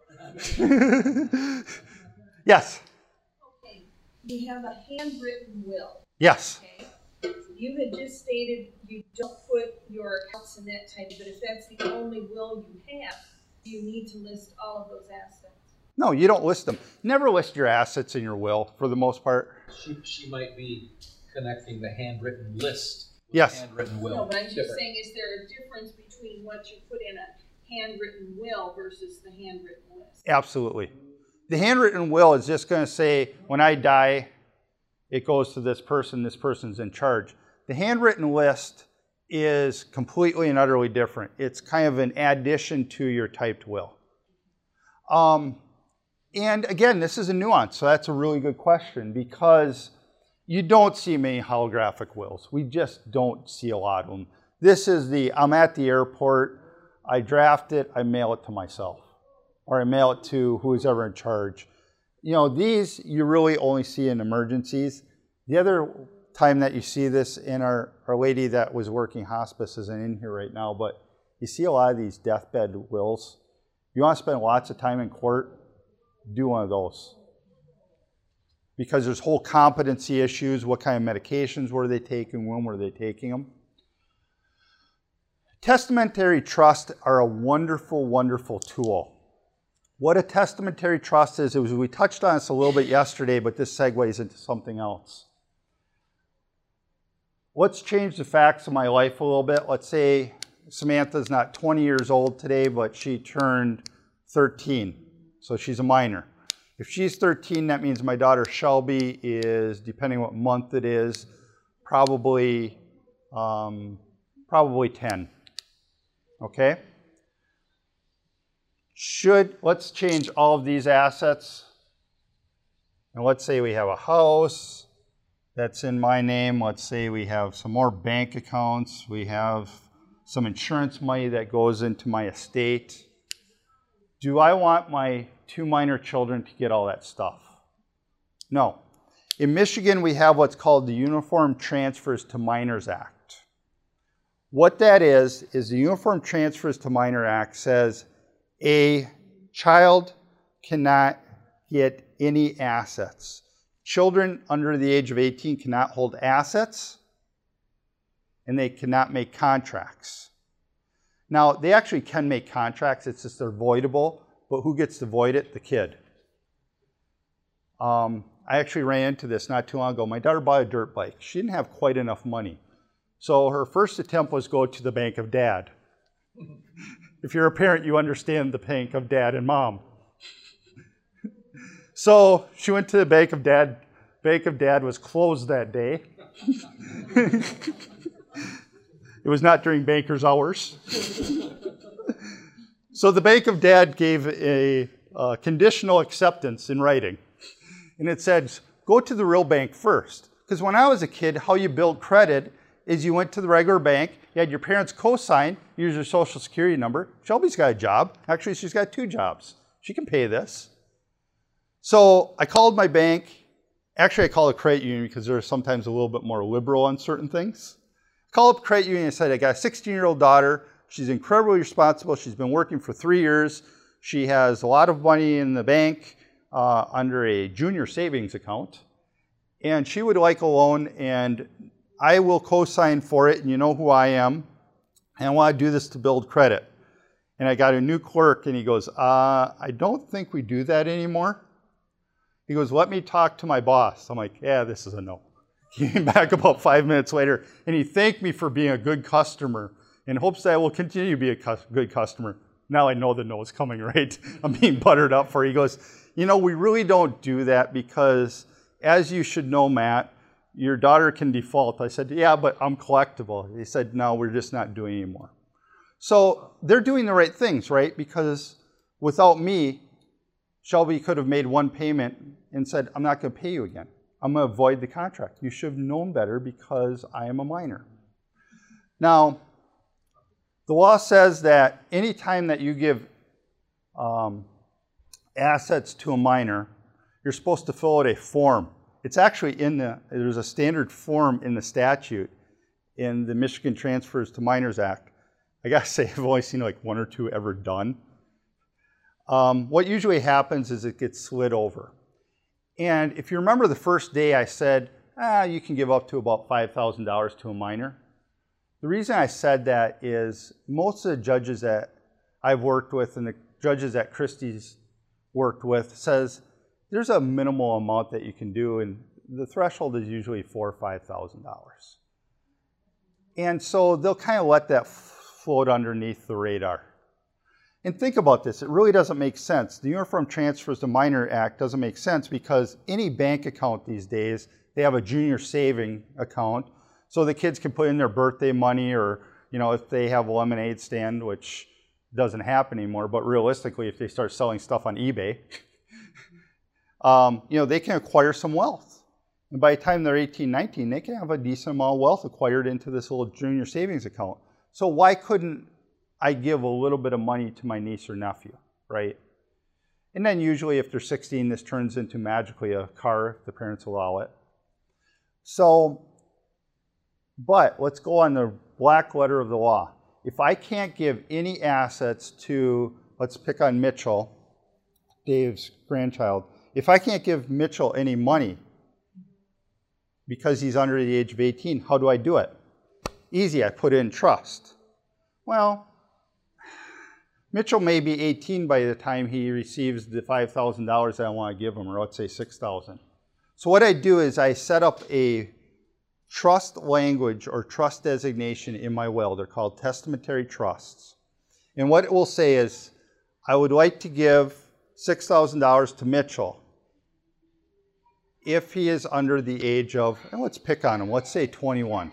Yes. Okay. You have a handwritten will. Yes. Okay. You had just stated you don't put your accounts in that type, but if that's the only will you have, you need to list all of those assets. No, you don't list them. Never list your assets in your will for the most part. She might be connecting the handwritten list with Yes. the handwritten will. No, but I'm just Different. saying, is there a difference between what you put in a handwritten will versus the handwritten list? Absolutely. The handwritten will is just going to say, when I die, it goes to this person's in charge. The handwritten list is completely and utterly different. It's kind of an addition to your typed will. And again, this is a nuance, so that's a really good question because you don't see many holographic wills. We just don't see a lot of them. This is I'm at the airport, I draft it, I mail it to myself. Or I mail it to who's ever in charge. You know, these you really only see in emergencies. The other time that you see this in our lady that was working hospice isn't in here right now, but you see a lot of these deathbed wills. You want to spend lots of time in court, do one of those. Because there's whole competency issues, what kind of medications were they taking, when were they taking them. Testamentary trusts are a wonderful, wonderful tool. What a testamentary trust is we touched on this a little bit yesterday, but this segues into something else. Let's change the facts of my life a little bit. Let's say Samantha's not 20 years old today, but she turned 13, so she's a minor. If she's 13, that means my daughter Shelby is, depending what month it is, probably 10. Okay? Let's change all of these assets. And let's say we have a house that's in my name. Let's say we have some more bank accounts. We have some insurance money that goes into my estate. Do I want my 2 minor children to get all that stuff? No. In Michigan, we have what's called the Uniform Transfers to Minors Act. What that is the Uniform Transfers to Minor Act says a child cannot get any assets. Children under the age of 18 cannot hold assets, and they cannot make contracts. Now, they actually can make contracts, it's just they're voidable, but who gets to void it? The kid. I actually ran into this not too long ago. My daughter bought a dirt bike. She didn't have quite enough money. So her first attempt was go to the bank of dad. If you're a parent, you understand the pain of dad and mom. So she went to the Bank of Dad. Bank of Dad was closed that day. It was not during banker's hours. So the Bank of Dad gave a conditional acceptance in writing. And it said, go to the real bank first. Because when I was a kid, how you build credit is you went to the regular bank, you had your parents co-sign, use your social security number. Shelby's got a job. Actually, she's got 2 jobs. She can pay this. So I called my bank. Actually, I called a credit union because they're sometimes a little bit more liberal on certain things. I called up credit union and said, I got a 16-year-old daughter. She's incredibly responsible. She's been working for 3 years. She has a lot of money in the bank under a junior savings account. And she would like a loan, and I will co-sign for it, and you know who I am. And I want to do this to build credit. And I got a new clerk, and he goes, I don't think we do that anymore. He goes, let me talk to my boss. I'm like, yeah, this is a no. He came back about 5 minutes later, and he thanked me for being a good customer in hopes that I will continue to be a good customer. Now I know the no is coming, right? I'm being buttered up for it. He goes, you know, we really don't do that because, as you should know, Matt, your daughter can default. I said, yeah, but I'm collectible. He said, no, we're just not doing it anymore. So they're doing the right things, right? Because without me, Shelby could have made one payment and said, I'm not going to pay you again. I'm going to void the contract. You should have known better because I am a minor. Now, the law says that any time that you give assets to a minor, you're supposed to fill out a form. It's actually there's a standard form in the statute in the Michigan Transfers to Minors Act. I gotta say, I've only seen like 1 or 2 ever done. What usually happens is it gets slid over. And if you remember the first day I said, you can give up to about $5,000 to a minor. The reason I said that is most of the judges that I've worked with and the judges that Christie's worked with says there's a minimal amount that you can do, and the threshold is usually $4,000 or $5,000. And so they'll kind of let that float underneath the radar. And think about this, it really doesn't make sense. The Uniform Transfers to Minor Act doesn't make sense because any bank account these days, they have a junior saving account, so the kids can put in their birthday money, or if they have a lemonade stand, which doesn't happen anymore, but realistically, if they start selling stuff on eBay, they can acquire some wealth. And by the time they're 18, 19, they can have a decent amount of wealth acquired into this little junior savings account. So why couldn't I give a little bit of money to my niece or nephew, right? And then usually if they're 16, this turns into magically a car if the parents allow it. So, but let's go on the black letter of the law. If I can't give any assets to, let's pick on Mitchell, Dave's grandchild. If I can't give Mitchell any money because he's under the age of 18, how do I do it? Easy, I put it in trust. Well, Mitchell may be 18 by the time he receives the $5,000 that I want to give him, or let's say $6,000. So what I do is I set up a trust language or trust designation in my will. They're called testamentary trusts. And what it will say is, I would like to give $6,000 to Mitchell if he is under the age of, and let's pick on him, let's say 21.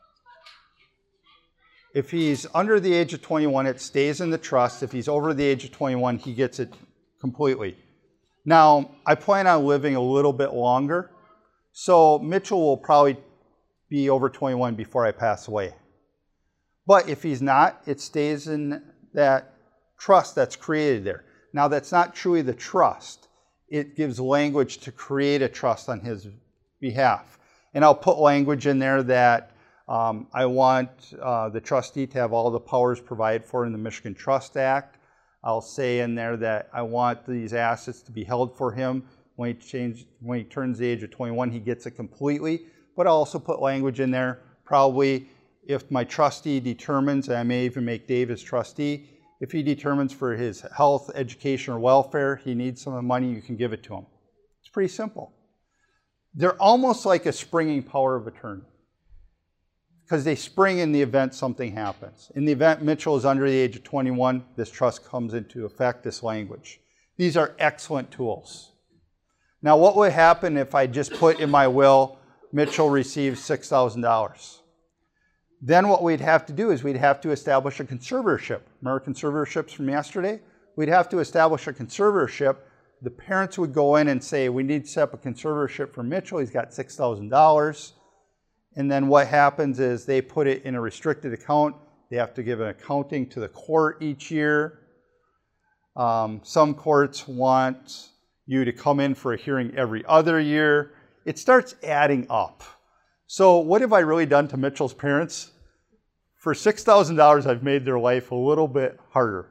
If he's under the age of 21, it stays in the trust. If he's over the age of 21, he gets it completely. Now, I plan on living a little bit longer, so Mitchell will probably be over 21 before I pass away. But if he's not, it stays in that trust that's created there. Now, that's not truly the trust. It gives language to create a trust on his behalf. And I'll put language in there that I want the trustee to have all the powers provided for in the Michigan Trust Act. I'll say in there that I want these assets to be held for him. When he turns the age of 21, he gets it completely. But I'll also put language in there, probably if my trustee determines, and I may even make Dave his trustee, if he determines for his health, education, or welfare, he needs some of the money, you can give it to him. It's pretty simple. They're almost like a springing power of attorney. because they spring in the event something happens. In the event Mitchell is under the age of 21, this trust comes into effect, this language. These are excellent tools. Now, what would happen if I just put in my will, Mitchell receives $6,000? Then what we'd have to do is we'd have to establish a conservatorship. Remember conservatorships from yesterday? We'd have to establish a conservatorship. The parents would go in and say, we need to set up a conservatorship for Mitchell. He's got $6,000. And then what happens is they put it in a restricted account. They have to give an accounting to the court each year. Some courts want you to come in for a hearing every other year. It starts adding up. So what have I really done to Mitchell's parents? For $6,000, I've made their life a little bit harder.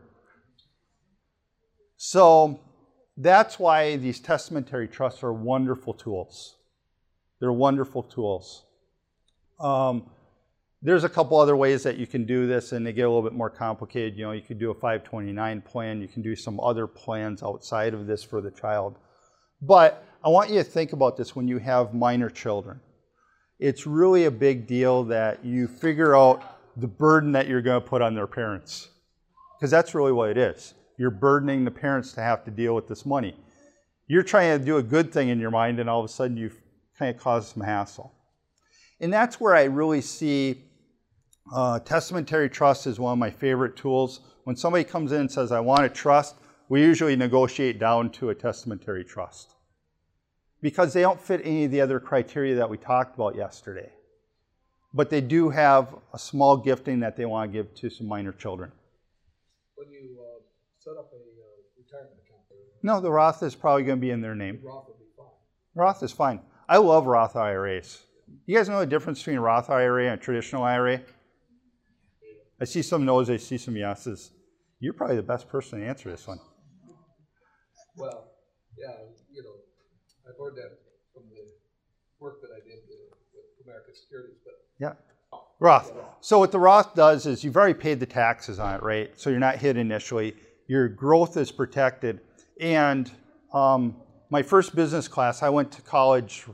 So that's why these testamentary trusts are wonderful tools. They're wonderful tools. There's a couple other ways that you can do this, and they get a little bit more complicated. You know, you could do a 529 plan. You can do some other plans outside of this for the child. But I want you to think about this when you have minor children. It's really a big deal that you figure out the burden that you're going to put on their parents. Because that's really what it is. You're burdening the parents to have to deal with this money. You're trying to do a good thing in your mind, and all of a sudden you kind of cause some hassle. And that's where I really see testamentary trust is one of my favorite tools. When somebody comes in and says, I want a trust, we usually negotiate down to a testamentary trust. Because they don't fit any of the other criteria that we talked about yesterday. But they do have a small gifting that they want to give to some minor children. When you set up a retirement account there, No, the Roth is probably going to be in their name. Roth would be fine. Roth is fine. I love Roth IRAs. You guys know the difference between a Roth IRA and a traditional IRA? I see some no's, I see some yeses. You're probably the best person to answer this one. Well, yeah, you know, I've learned that from the work that I did with American Securities, but Yeah. Roth. So what the Roth does is you've already paid the taxes on it, right? So you're not hit initially. Your growth is protected. And my first business class, I went to college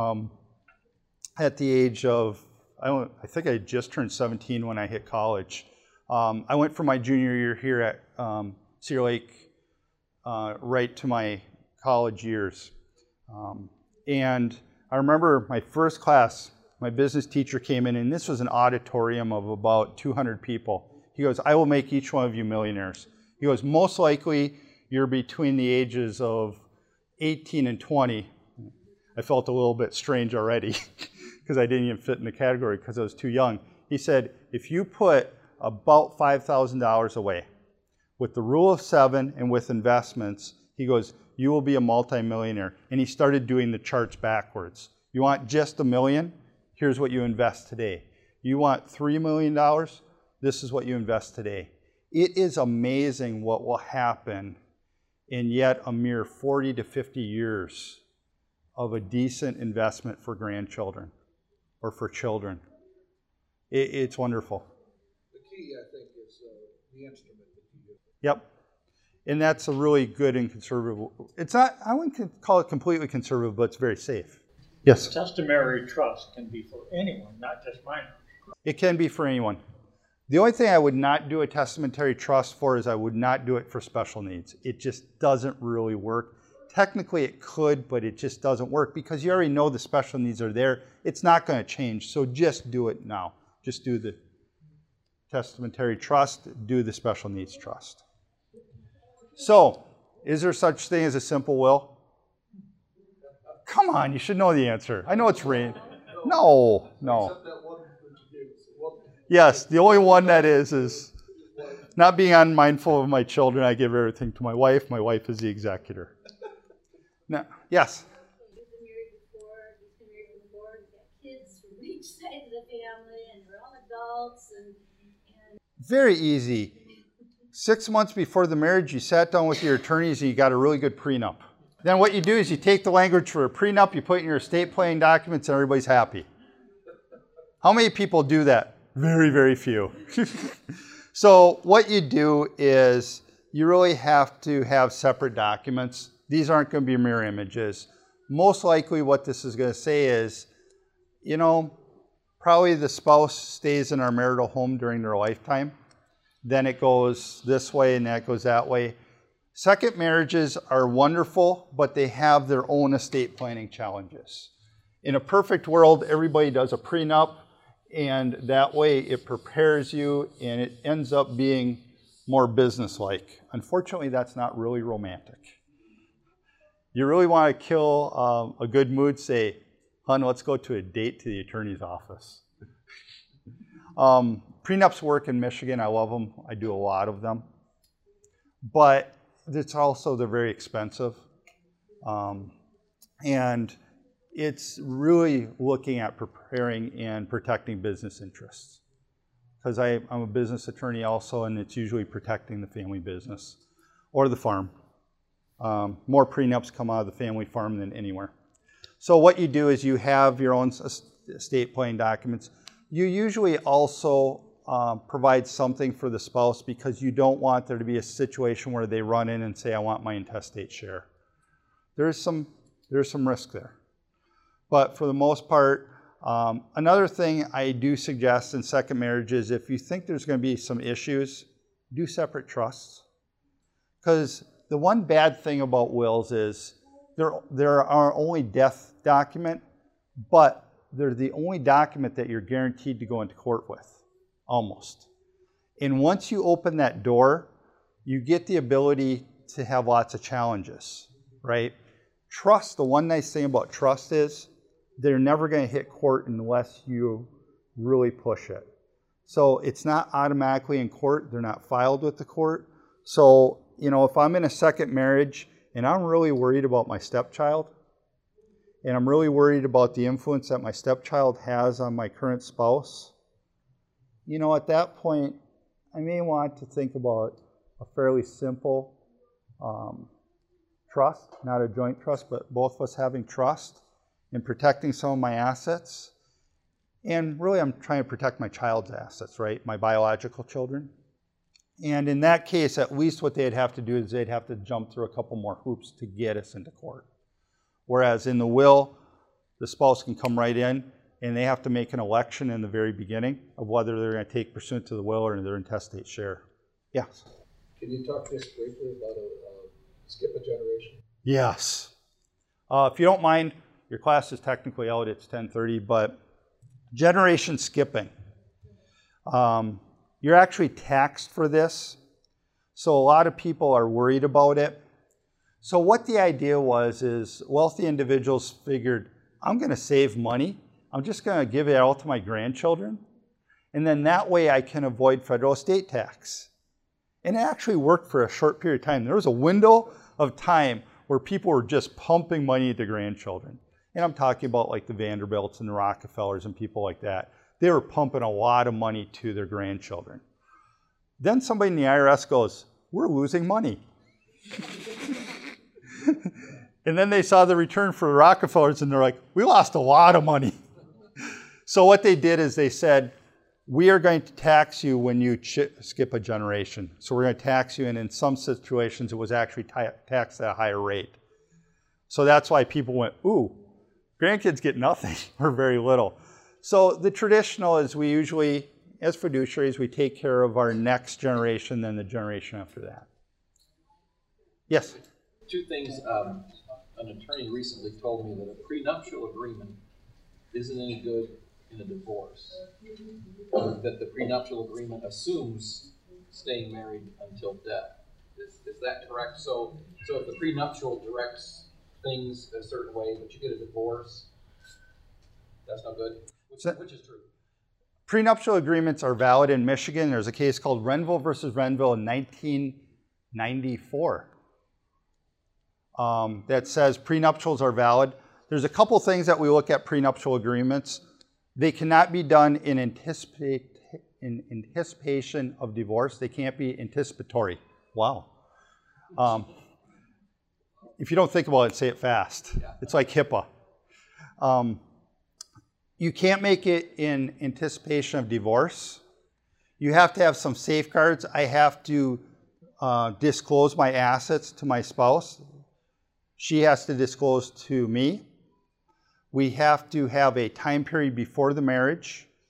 at the age of, I think I just turned 17 when I hit college. I went for my junior year here at Cedar Lake right to my college years. And I remember my first class, my business teacher came in, and this was an auditorium of about 200 people. He goes, I will make each one of you millionaires. He goes, most likely you're between the ages of 18 and 20. I felt a little bit strange already because I didn't even fit in the category because I was too young. He said, if you put about $5,000 away with the rule of 7 and with investments, he goes, you will be a multimillionaire. And he started doing the charts backwards. You want just $1 million? Here's what you invest today. You want $3 million? This is what you invest today. It is amazing what will happen in yet a mere 40 to 50 years of a decent investment for grandchildren or for children. It's wonderful. the key, I think, is the instrument that you use. Yep. And that's a really good and conservative. It's not, I wouldn't call it completely conservative, but it's very safe. Yes? Testamentary trust can be for anyone, not just minors. It can be for anyone. The only thing I would not do a testamentary trust for is I would not do it for special needs. It just doesn't really work. Technically it could, but it just doesn't work because you already know the special needs are there. It's not going to change, so just do it now. Just do the testamentary trust, do the special needs trust. So, is there such thing as a simple will? Come on, you should know the answer. I know it's rain. No. Except that one that you gave us. One, Yes, the only one that is not being unmindful of my children. I give everything to my wife. My wife is the executor. Now, yes? You've been married before, you've got kids from each side of the family, and they're all adults, and Very easy. 6 months before the marriage, you sat down with your attorneys and you got a really good prenup. Then what you do is you take the language for a prenup, you put it in your estate planning documents, and everybody's happy. How many people do that? Very, very few. So what you do is you really have to have separate documents. These aren't going to be mirror images. Most likely what this is going to say is, you know, probably the spouse stays in our marital home during their lifetime. Then it goes this way and that goes that way. Second marriages are wonderful, but they have their own estate planning challenges. In a perfect world, everybody does a prenup, and that way it prepares you and it ends up being more business-like. Unfortunately, that's not really romantic. You really want to kill a good mood, say, "Hun, let's go to a date to the attorney's office." Prenups work in Michigan. I love them. I do a lot of them. But it's also, they're very expensive. And it's really looking at preparing and protecting business interests. Because I'm a business attorney also, and it's usually protecting the family business or the farm. More prenups come out of the family farm than anywhere. So what you do is you have your own estate planning documents. You usually also provide something for the spouse because you don't want there to be a situation where they run in and say, "I want my intestate share." There's some risk there. But for the most part, another thing I do suggest in second marriages, if you think there's going to be some issues, do separate trusts. Because the one bad thing about wills is there are only death document, but they're the only document that you're guaranteed to go into court with, almost. And once you open that door, you get the ability to have lots of challenges, right? Trust, the one nice thing about trust is they're never going to hit court unless you really push it. So it's not automatically in court. They're not filed with the court. So, you know, if I'm in a second marriage and I'm really worried about my stepchild, and I'm really worried about the influence that my stepchild has on my current spouse, you know, at that point, I may want to think about a fairly simple trust, not a joint trust, but both of us having trust in protecting some of my assets. And really, I'm trying to protect my child's assets, right? My biological children. And in that case, at least what they'd have to do is they'd have to jump through a couple more hoops to get us into court. Whereas in the will, the spouse can come right in and they have to make an election in the very beginning of whether they're going to take pursuant to the will or their intestate share. Yes? Can you talk just briefly about skip a generation? Yes. If you don't mind, your class is technically out, it's 10:30, but generation skipping. You're actually taxed for this, so a lot of people are worried about it. So what the idea was is wealthy individuals figured, I'm going to save money. I'm just going to give it out to my grandchildren. And then that way I can avoid federal estate tax. And it actually worked for a short period of time. There was a window of time where people were just pumping money into grandchildren. And I'm talking about like the Vanderbilts and the Rockefellers and people like that. They were pumping a lot of money to their grandchildren. Then somebody in the IRS goes, we're losing money. And then they saw the return for the Rockefellers and they're like, we lost a lot of money. So what they did is they said, we are going to tax you when you skip a generation. So we're going to tax you, and in some situations it was actually taxed at a higher rate. So that's why people went, ooh, grandkids get nothing or very little. So the traditional is we usually, as fiduciaries, we take care of our next generation, then the generation after that. Yes? Two things. An attorney recently told me that a prenuptial agreement isn't any good in a divorce. That the prenuptial agreement assumes staying married until death. Is that correct? So if the prenuptial directs things a certain way, but you get a divorce, that's not good? Which is true? Prenuptial agreements are valid in Michigan. There's a case called Renville versus Renville in 1994 that says prenuptials are valid. There's a couple things that we look at prenuptial agreements. They cannot be done in anticipation of divorce. They can't be anticipatory. Wow. If you don't think about it, say it fast. It's like HIPAA. You can't make it in anticipation of divorce. You have to have some safeguards. I have to disclose my assets to my spouse. She has to disclose to me. We have to have a time period before the marriage.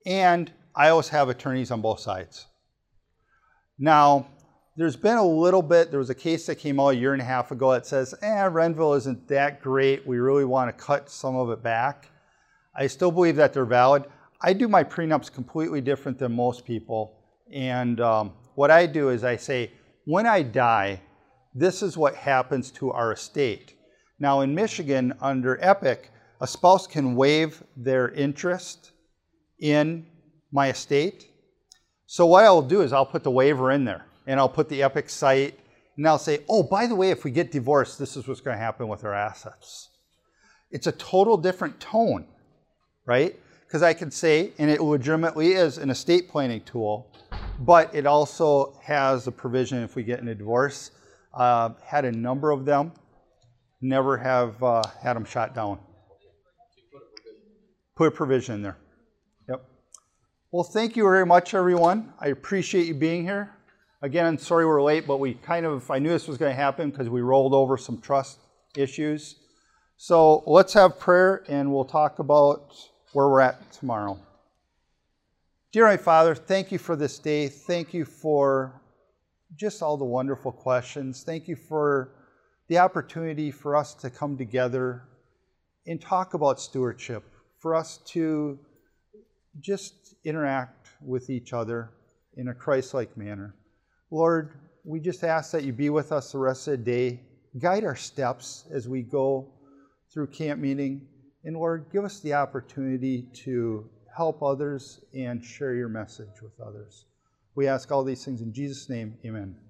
And I always have attorneys on both sides. Now, there's been a little bit, there was a case that came out a year and a half ago that says, Renville isn't that great. We really want to cut some of it back. I still believe that they're valid. I do my prenups completely different than most people. And what I do is I say, when I die, this is what happens to our estate. Now in Michigan, under EPIC, a spouse can waive their interest in my estate. So what I'll do is I'll put the waiver in there, and I'll put the EPIC site, and I'll say, oh, by the way, if we get divorced, this is what's going to happen with our assets. It's a total different tone, right? Because I can say, and it legitimately is an estate planning tool, but it also has a provision if we get in a divorce. Had a number of them, never have had them shot down. Put a provision in there. Yep. Well, thank you very much, everyone. I appreciate you being here. Again, I'm sorry we're late, but I knew this was going to happen because we rolled over some trust issues. So let's have prayer, and we'll talk about where we're at tomorrow. Dear Heavenly Father, thank you for this day. Thank you for just all the wonderful questions. Thank you for the opportunity for us to come together and talk about stewardship, for us to just interact with each other in a Christ-like manner. Lord, we just ask that you be with us the rest of the day. Guide our steps as we go through camp meeting. And Lord, give us the opportunity to help others and share your message with others. We ask all these things in Jesus' name, amen.